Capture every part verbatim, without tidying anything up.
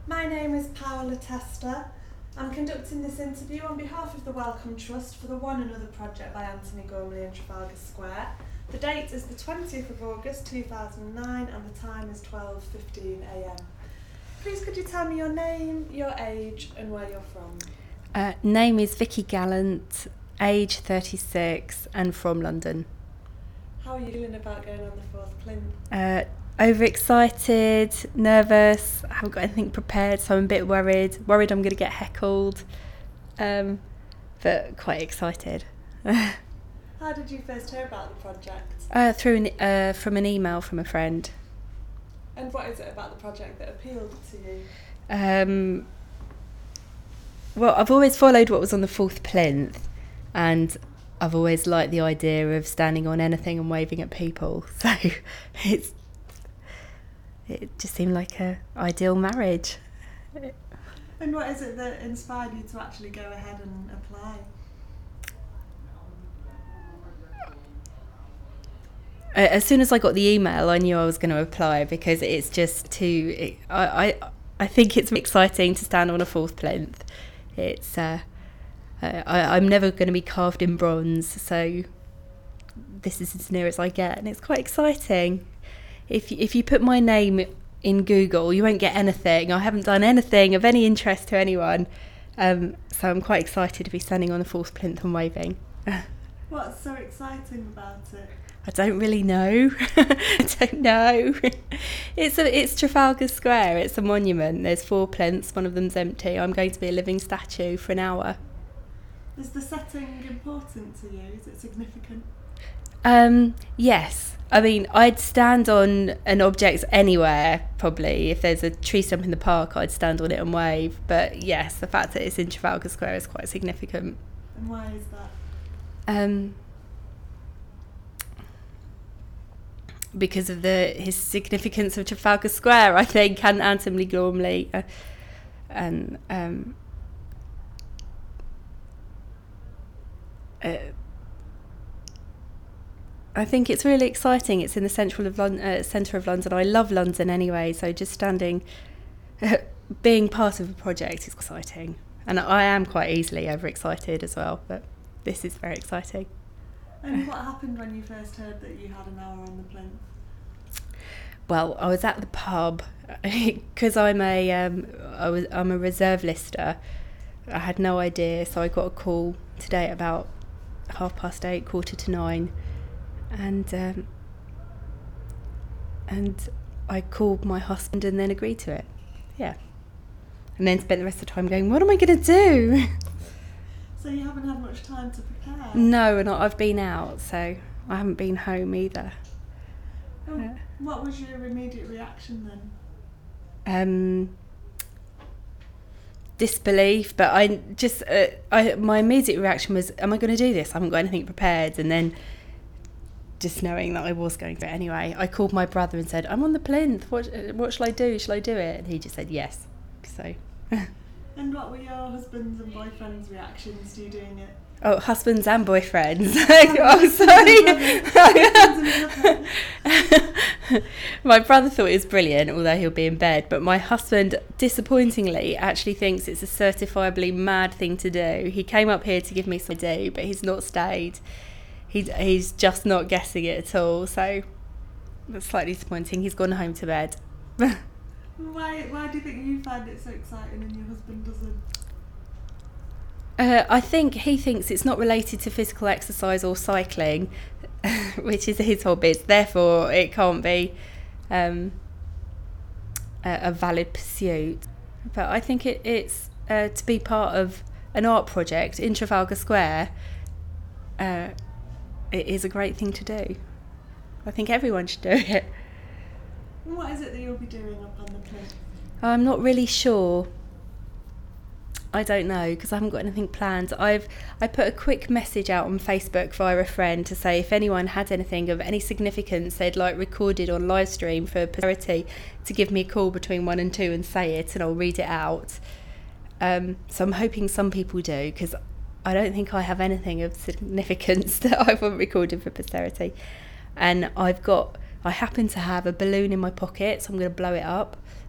My name is Paola Testa. I'm conducting this interview on behalf of the Wellcome Trust for the One Another project by Anthony Gormley in Trafalgar Square. The date is the twentieth of August two thousand nine and the time is twelve fifteen a m. Please could you tell me your name, your age and where you're from? Uh, name is Vicky Gallant, age thirty-six and from London. How are you feeling about going on the fourth plinth? Uh, overexcited, nervous, I haven't got anything prepared, so I'm a bit worried. Worried I'm going to get heckled, um, but quite excited. How did you first hear about the project? Uh, through an, uh, from an email from a friend. And what is it about the project that appealed to you? Um, well, I've always followed what was on the fourth plinth, and I've always liked the idea of standing on anything and waving at people. So it's it just seemed like a ideal marriage. And what is it that inspired you to actually go ahead and apply? As soon as I got the email, I knew I was going to apply because it's just too. It, I, I I think it's exciting to stand on a fourth plinth. It's uh, I, I'm never going to be carved in bronze, so this is as near as I get, and it's quite exciting. If if you put my name in Google, you won't get anything. I haven't done anything of any interest to anyone, um, so I'm quite excited to be standing on the fourth plinth and waving. What's so exciting about it? I don't really know. I don't know. It's a, it's Trafalgar Square. It's a monument. There's four plinths. One of them's empty. I'm going to be a living statue for an hour. Is the setting important to you? Is it significant? Um, yes. I mean, I'd stand on an object anywhere, probably. If there's a tree stump in the park, I'd stand on it and wave. But yes, the fact that it's in Trafalgar Square is quite significant. And why is that? Um, because of the his significance of Trafalgar Square, I think, and Anthony Gormley. Uh, and um, uh, I think it's really exciting. It's in the central of Lon- uh, centre of London. I love London anyway, so just standing, uh, being part of a project is exciting. And I am quite easily overexcited as well, but this is very exciting. And what happened when you first heard that you had an hour on the plinth? Well, I was at the pub because I'm a um, I was I'm a reserve lister. I had no idea, so I got a call today at about half past eight, quarter to nine. And um, and I called my husband and then agreed to it. Yeah. And then spent the rest of the time going, what am I going to do? So you haven't had much time to prepare? No, and I've been out, so I haven't been home either. Oh, Uh, what was your immediate reaction then? Um, disbelief, but I just, uh, I my immediate reaction was, am I going to do this? I haven't got anything prepared. And then just knowing that I was going to it anyway, I called my brother and said, I'm on the plinth, what, what shall I do? Shall I do it? And he just said yes. So. And what were your husband's and boyfriend's reactions to you doing it? Oh, husbands and boyfriends. Oh, sorry. My brother thought it was brilliant, although he'll be in bed. But my husband, disappointingly, actually thinks it's a certifiably mad thing to do. He came up here to give me some do, but he's not stayed. He, he's just not guessing it at all. So that's slightly disappointing. He's gone home to bed. Why, why do you think you find it so exciting and your husband doesn't? Uh, I think he thinks it's not related to physical exercise or cycling, which is his hobbies. Therefore, it can't be um, a, a valid pursuit. But I think it, it's uh, to be part of an art project in Trafalgar Square. Uh, it is a great thing to do. I think everyone should do it. And what is it that you'll be doing up on the plinth? I'm not really sure. I don't know because I haven't got anything planned. I've I put a quick message out on Facebook via a friend to say if anyone had anything of any significance they'd like recorded on live stream for posterity to give me a call between one and two and say it, and I'll read it out. Um, so I'm hoping some people do, because I don't think I have anything of significance that I want recorded for posterity. And I've got, I happen to have a balloon in my pocket, so I'm going to blow it up.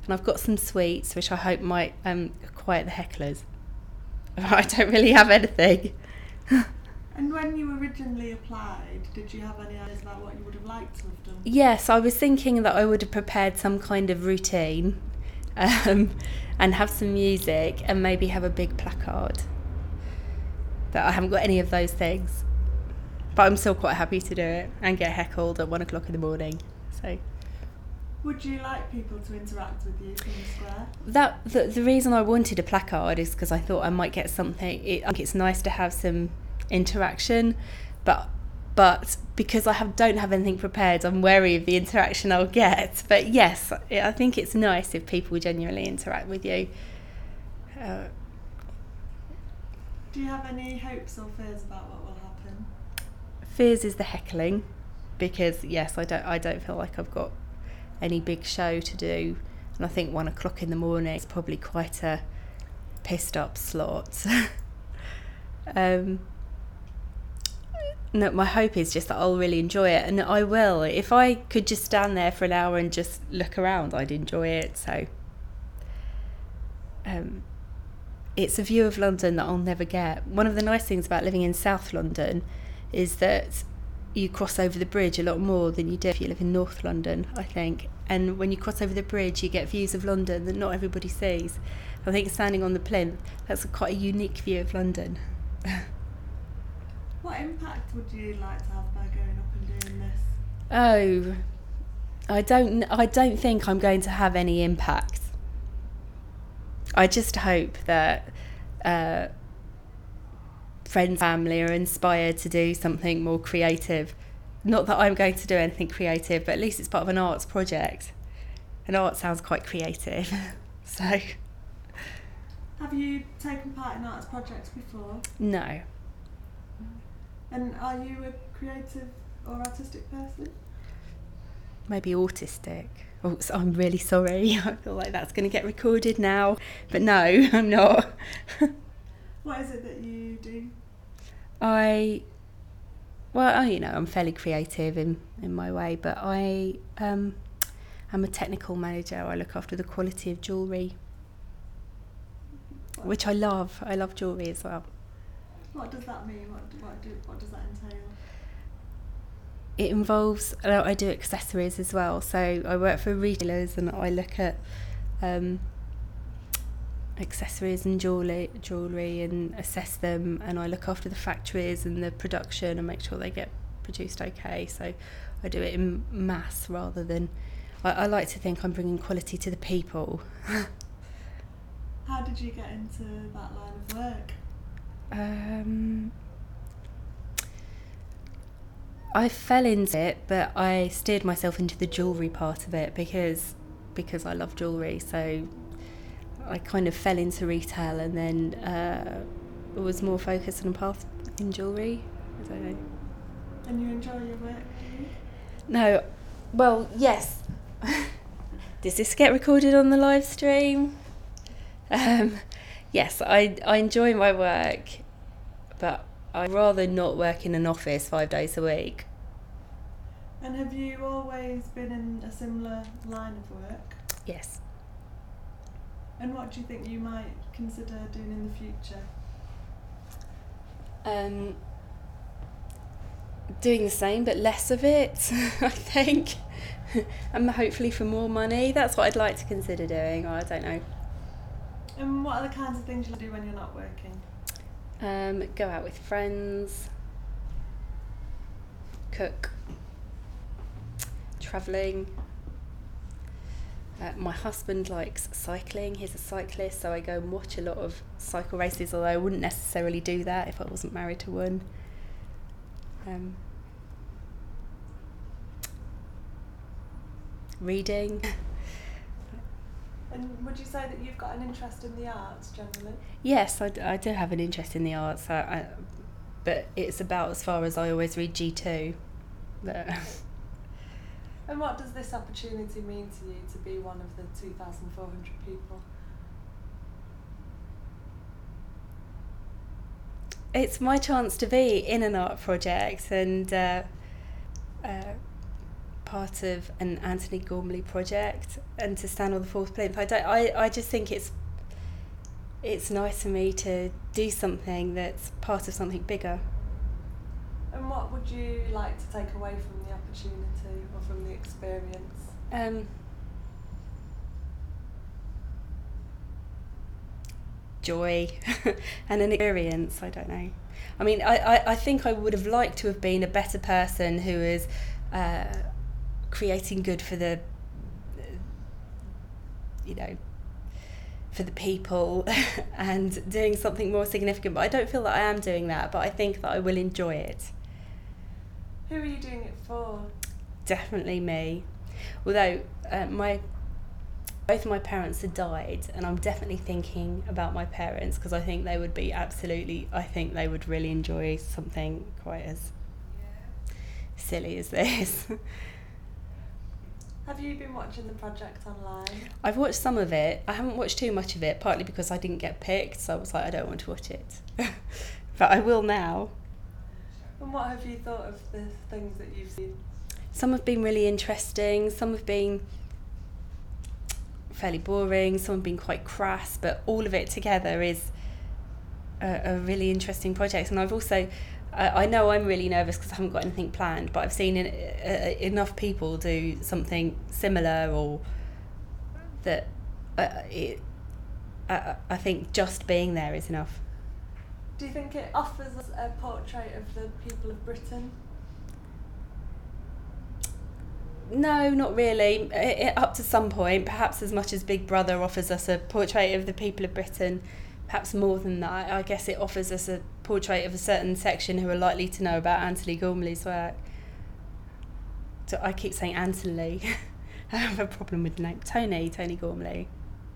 and I've got some sweets which I hope might um, quiet the hecklers. I don't really have anything. And when you originally applied, did you have any ideas about what you would have liked to have done? Yes, I was thinking that I would have prepared some kind of routine um, and have some music and maybe have a big placard. But I haven't got any of those things. But I'm still quite happy to do it and get heckled at one o'clock in the morning. So, would you like people to interact with you from the square? That the, the reason I wanted a placard is because I thought I might get something. It, I think it's nice to have some interaction, but but because I have don't have anything prepared, I'm wary of the interaction I'll get. But yes, I think it's nice if people genuinely interact with you. Uh, Do you have any hopes or fears about what will happen? Fears is the heckling, because yes, I don't I don't feel like I've got any big show to do, and I think one o'clock in the morning is probably quite a pissed up slot. um, no, my hope is just that I'll really enjoy it, and I will. If I could just stand there for an hour and just look around, I'd enjoy it. So um, it's a view of London that I'll never get. One of the nice things about living in South London is that you cross over the bridge a lot more than you do if you live in North London, I think. And when you cross over the bridge, you get views of London that not everybody sees. I think standing on the plinth, that's a quite a unique view of London. What impact would you like to have by going up and doing this? Oh, I don't. I don't think I'm going to have any impact. I just hope that uh, friends, family are inspired to do something more creative. Not that I'm going to do anything creative, but at least it's part of an arts project. And art sounds quite creative, so. Have you taken part in arts projects before? No. And are you a creative or artistic person? Maybe autistic. Oh, so I'm really sorry. I feel like that's going to get recorded now. But no, I'm not. What is it that you do? I, well, I, you know, I'm fairly creative in, in my way, but I um, am a technical manager. I look after the quality of jewellery, which I love. I love jewellery as well. What does that mean? What, what, do, what does that entail? It involves, I do accessories as well. So I work for retailers and I look at um, accessories and jewellery, jewellery and assess them, and I look after the factories and the production and make sure they get produced okay. So I do it in mass rather than, I, I like to think I'm bringing quality to the people. How did you get into that line of work? Um, I fell into it, but I steered myself into the jewellery part of it because because I love jewellery. So I kind of fell into retail and then uh, was more focused on a path in jewellery. I don't know. And you enjoy your work, do you? No, well, yes. Does this get recorded on the live stream? Um, yes, I I enjoy my work, but I'd rather not work in an office five days a week. And have you always been in a similar line of work? Yes. And what do you think you might consider doing in the future? Um, doing the same, but less of it, I think. And hopefully for more money. That's what I'd like to consider doing, or I don't know. And what are the kinds of things you do when you're not working? Um, go out with friends, cook, travelling. Uh, my husband likes cycling. He's a cyclist, so I go and watch a lot of cycle races, although I wouldn't necessarily do that if I wasn't married to one. Um, reading. And would you say that you've got an interest in the arts generally? Yes, I, d- I do have an interest in the arts, I, I, but it's about as far as I always read G two. But And what does this opportunity mean to you to be one of the two thousand four hundred people? it's my chance to be in an art project and uh, uh, part of an Anthony Gormley project and to stand on the fourth plinth. I don't. I, I just think it's it's nice for me to do something that's part of something bigger. And what would you like to take away from the opportunity or from the experience? Um, joy and an experience. I don't know. I mean, I, I, I think I would have liked to have been a better person who is uh, creating good for the, you know, for the people and doing something more significant. But I don't feel that I am doing that, but I think that I will enjoy it. Who are you doing it for? Definitely me. Although uh, my both my parents had died, and I'm definitely thinking about my parents because I think they would be absolutely, I think they would really enjoy something quite as silly as this. Have you been watching the project online? I've watched some of it. I haven't watched too much of it, partly because I didn't get picked, so I was like, I don't want to watch it. But I will now. And what have you thought of the things that you've seen? Some have been really interesting, some have been fairly boring, some have been quite crass, but all of it together is a, a really interesting project. And I've also, uh, I know I'm really nervous because I haven't got anything planned, but I've seen in, uh, enough people do something similar, or that uh, it, uh, I think just being there is enough. Do you think it offers us a portrait of the people of Britain? No, not really. It, it, up to some point, perhaps as much as Big Brother offers us a portrait of the people of Britain, perhaps more than that. I guess it offers us a portrait of a certain section who are likely to know about Anthony Gormley's work. So I keep saying Anthony. I have a problem with the name. Tony, Tony Gormley.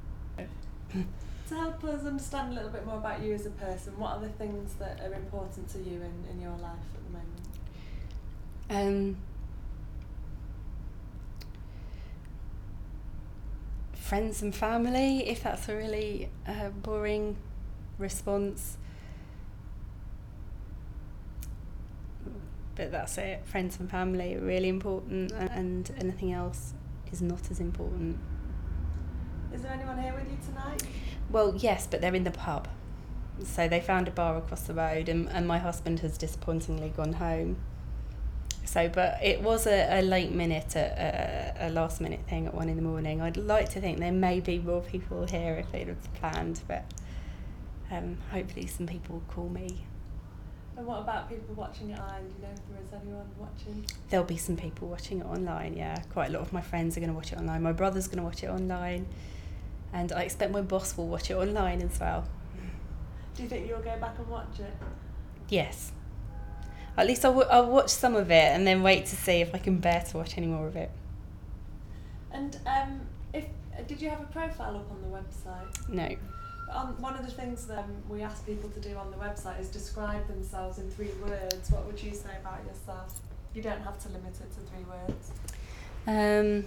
To help us understand a little bit more about you as a person, what are the things that are important to you in, in your life at the moment? Um, friends and family, if that's a really uh, boring response. But that's it. Friends and family are really important, and anything else is not as important. Is there anyone here with you tonight? Well, yes, but they're in the pub. So they found a bar across the road, and, and my husband has disappointingly gone home. So, but it was a, a late minute, a, a, a last minute thing at one in the morning. I'd like to think there may be more people here if they'd have planned, but um, hopefully some people will call me. And what about people watching it online? Do you know if there is anyone watching? There'll be some people watching it online, yeah. Quite a lot of my friends are going to watch it online. My brother's going to watch it online. And I expect my boss will watch it online as well. Do you think you'll go back and watch it? Yes. At least I'll, w- I'll watch some of it and then wait to see if I can bear to watch any more of it. And um, if did you have a profile up on the website? No. Um, one of the things that um, we ask people to do on the website is describe themselves in three words. What would you say about yourself? You don't have to limit it to three words. Um...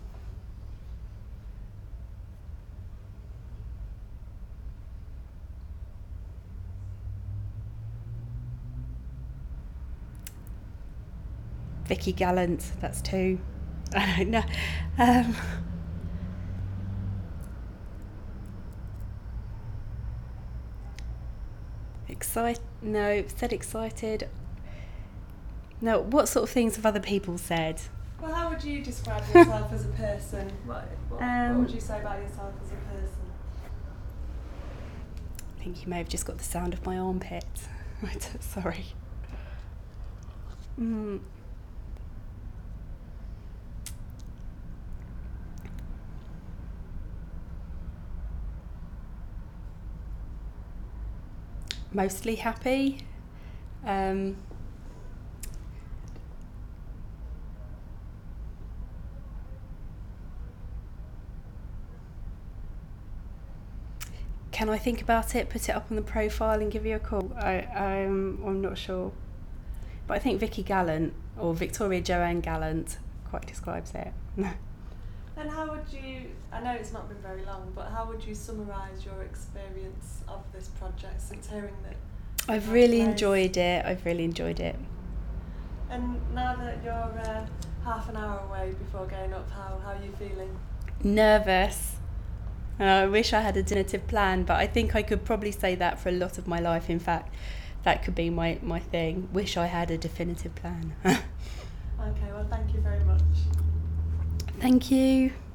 Vicky Gallant, that's two. I don't know. Um, excite? No, said excited. No, what sort of things have other people said? Well, how would you describe yourself as a person? What, what, Um, what would you say about yourself as a person? I think you may have just got the sound of my armpit. Sorry. Mm. Mostly happy. Um, can I think about it, put it up on the profile and give you a call? I, I'm, I'm not sure. But I think Vicky Gallant, or Victoria Joanne Gallant, quite describes it. And how would you, I know it's not been very long, but how would you summarise your experience of this project since hearing that? I've really enjoyed it, I've really enjoyed it. And now that you're uh, half an hour away before going up, how, how are you feeling? Nervous. Uh, I wish I had a definitive plan, but I think I could probably say that for a lot of my life. In fact, that could be my, my thing. Wish I had a definitive plan. Okay, well, thank you very much. Thank you.